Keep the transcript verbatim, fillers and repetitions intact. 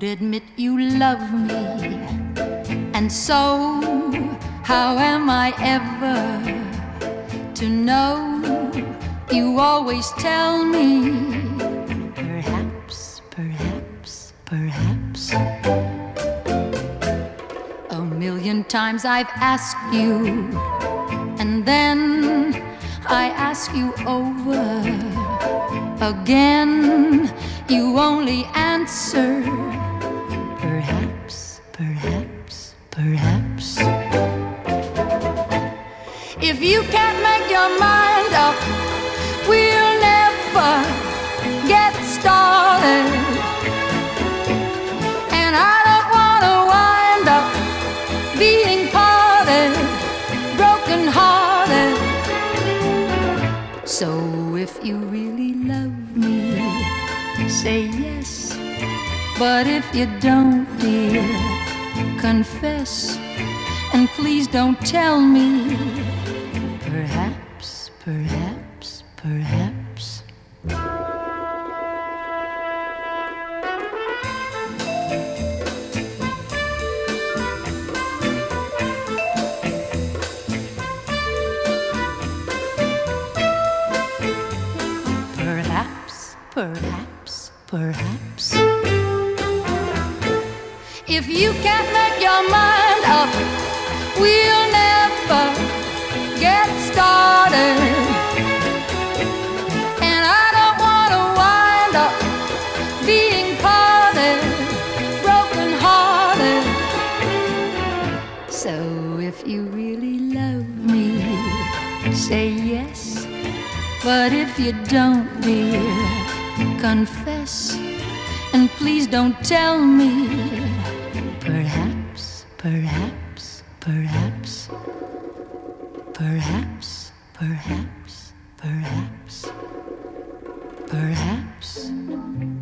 admit you love me, and so how am I ever to know? You always tell me, perhaps, perhaps, perhaps. A million times I've asked you, and then I ask you over again. You only answer, perhaps, perhaps, perhaps. If you can't make your mind up, we'll never get started. And I don't want to wind up being parted, broken hearted. So if you really love me, say yes. But if you don't, dear, confess. And please don't tell me, perhaps, perhaps, perhaps. Perhaps, perhaps, perhaps. If you can't make your mind up, we'll never get started. And I don't want to wind up being parted, broken hearted. So if you really love me, say yes. But if you don't, dear, confess. And please don't tell me, perhaps, perhaps, perhaps, perhaps, perhaps, perhaps, perhaps.